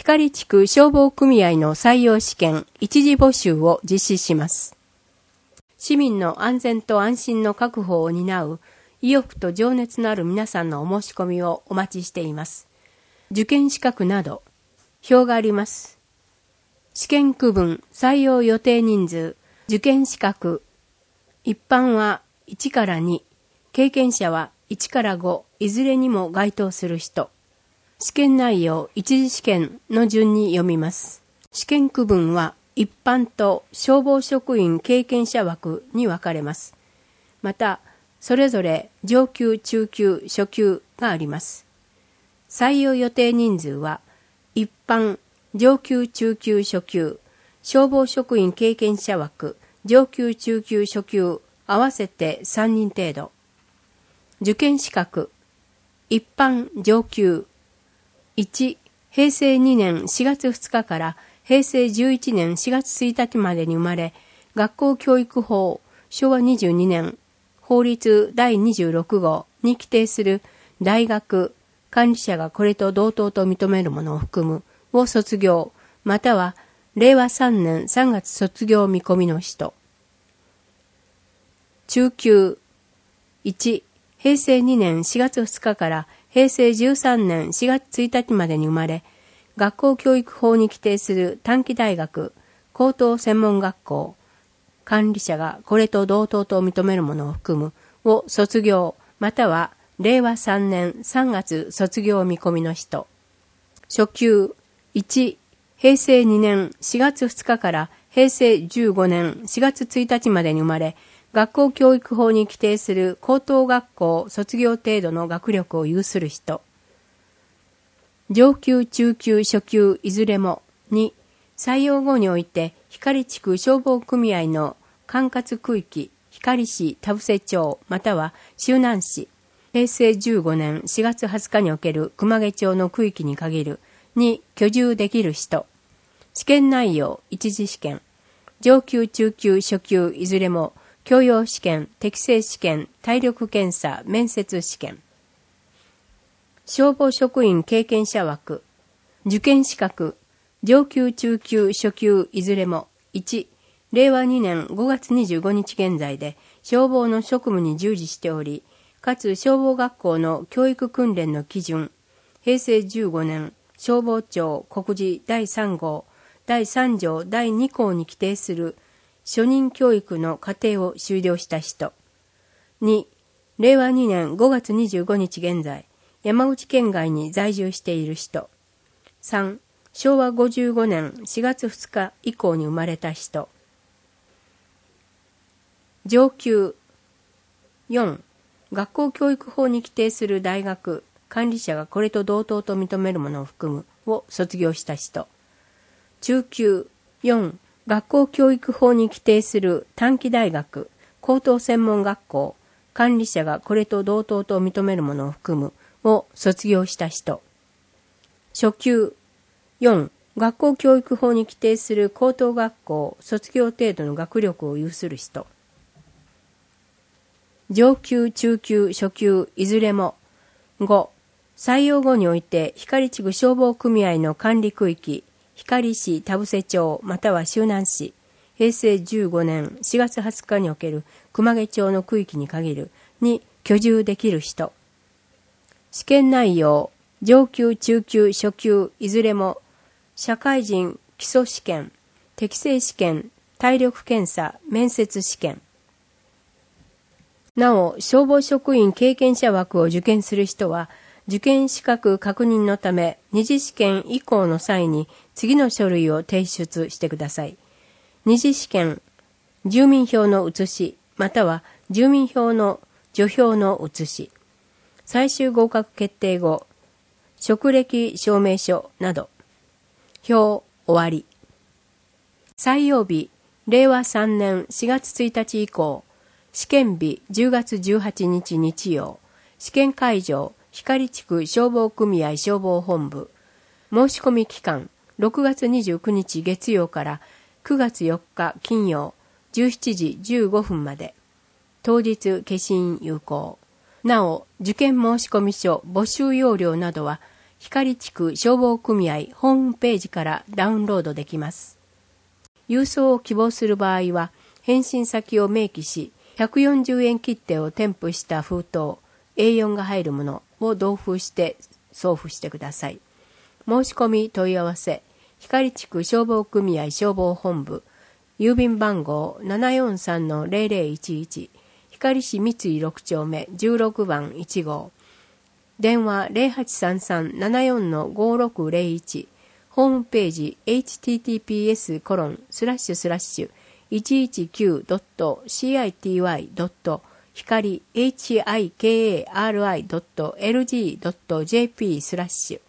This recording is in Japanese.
光地区消防組合の採用試験一次募集を実施します。市民の安全と安心の確保を担う意欲と情熱のある皆さんのお申し込みをお待ちしています。受験資格など表があります。試験区分、採用予定人数、受験資格、一般は1から2、経験者は1から5、いずれにも該当する人。試験内容、一次試験の順に読みます。試験区分は一般と消防職員経験者枠に分かれます。また、それぞれ上級、中級、初級があります。採用予定人数は、一般、上級、中級、初級、消防職員経験者枠、上級、中級、初級、合わせて3人程度。受験資格、一般、上級、1、平成2年4月2日から平成11年4月1日までに生まれ、学校教育法、昭和22年、法律第26号に規定する大学、管理者がこれと同等と認めるものを含むを卒業、または令和3年3月卒業見込みの人。中級、1、平成2年4月2日から平成13年4月1日までに生まれ、学校教育法に規定する短期大学、高等専門学校、管理者がこれと同等と認めるものを含むを卒業、または令和3年3月卒業見込みの人。初級、1、平成2年4月2日から平成15年4月1日までに生まれ、学校教育法に規定する高等学校卒業程度の学力を有する人。上級、中級、初級いずれも。2、採用後において光地区消防組合の管轄区域、光市田伏町または周南市、平成15年4月20日における熊毛町の区域に限るに居住できる人。試験内容、一次試験。上級、中級、初級いずれも。教養試験、適正試験、体力検査、面接試験。消防職員経験者枠。受験資格。上級、中級、初級いずれも。1、令和2年5月25日現在で消防の職務に従事しており、かつ消防学校の教育訓練の基準、平成15年消防庁告示第3号、第3条第2項に規定する初任教育の課程を修了した人。2、令和2年5月25日現在、山口県外に在住している人。3、昭和55年4月2日以降に生まれた人。上級。4、学校教育法に規定する大学、管理者がこれと同等と認めるものを含むを卒業した人。中級。4、学校教育法に規定する短期大学、高等専門学校、管理者がこれと同等と認めるものを含むを卒業した人。初級。4、学校教育法に規定する高等学校、卒業程度の学力を有する人。上級、中級、初級いずれも。5、採用後において光地区消防組合の管理区域、光市田伏町または周南市、平成15年4月20日における熊毛町の区域に限るに居住できる人。試験内容、上級、中級、初級いずれも、社会人基礎試験、適正試験、体力検査、面接試験。なお、消防職員経験者枠を受験する人は、受験資格確認のため、二次試験以降の際に次の書類を提出してください。二次試験、住民票の写し、または住民票の除票の写し。最終合格決定後、職歴証明書など。表終わり。採用日、令和3年4月1日以降。試験日10月18日日曜。試験会場、光地区消防組合消防本部。申し込み期間、6月29日月曜から9月4日金曜、17時15分まで。当日消印有効。なお、受験申込書募集要領などは、 光地区消防組合ホームページからダウンロードできます。郵送を希望する場合は、返信先を明記し、140円切手を添付した封筒、A4 が入るものを同封して送付してください。申し込み問い合わせ、光地区消防組合消防本部、郵便番号 743-0011、光市三井6丁目16番1号、電話 0833-74-5601、ホームページ https://119.city. 光 hikari.lg.jp/